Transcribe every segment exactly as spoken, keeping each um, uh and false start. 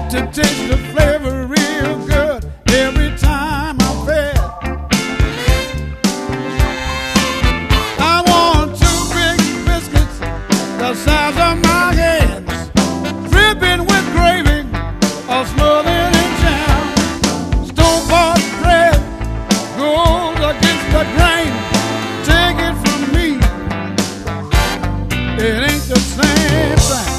to taste the flavor real good every time I fed. I want two big biscuits the size of my hands, dripping with gravy or smothered in jam. Store-bought bread goes against the grain. Take it from me, it ain't the same thing.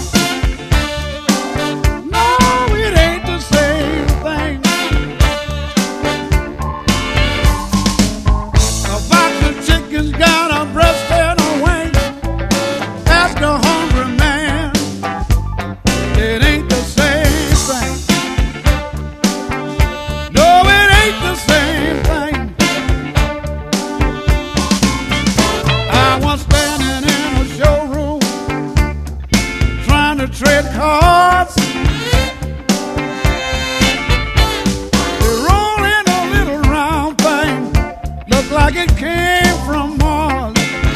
Trade cards, they roll in a little round thing, look like it came from Mars.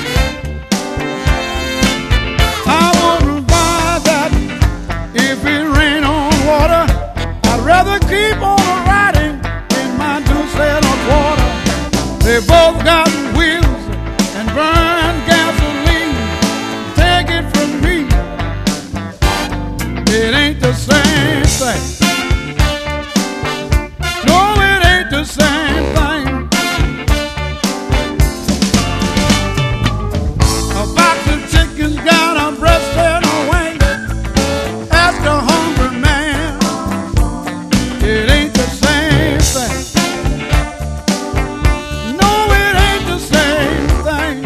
I wouldn't buy that if it rained on water. I'd rather keep on riding in my deuce and a quarter. They both got wheels and burn gasoline. Take it from me, it ain't the same thing. No, it ain't the same thing. A box of chicken's got a breast and a wing. Ask a hungry man, it ain't the same thing. No, it ain't the same thing.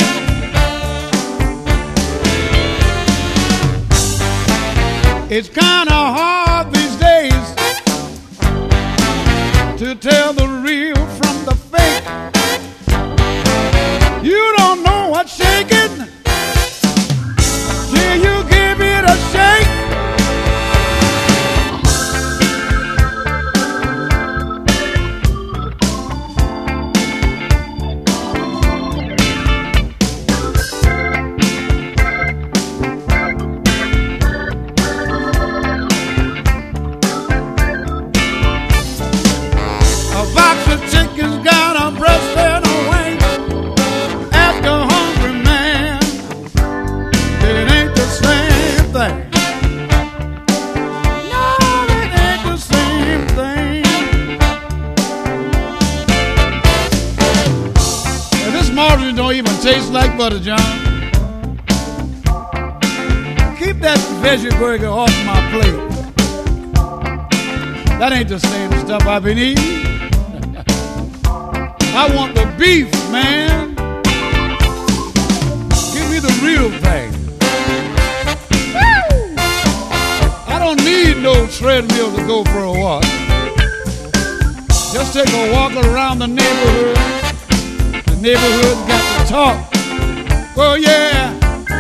It's kind of hard these days to tell the real from the fake. You don't know what's shaking till you give it a shake. A box of chicken's got a breast and a wing. Ask a hungry man, it ain't the same thing. No, it ain't the same thing. Now, this margarine don't even taste like butter, John. Keep that veggie burger off my plate. That ain't the same stuff I've been eating. I want the beef, man. Give me the real thing. Woo! I don't need no treadmill to go for a walk. Just take a walk around the neighborhood. The neighborhood got to talk. Well, yeah.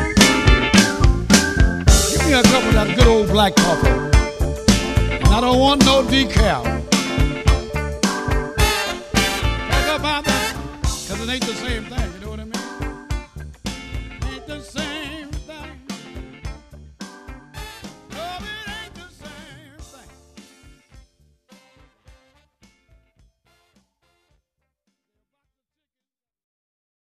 Give me a cup of that good old black coffee. And I don't want no decaf. Because it ain't the same thing.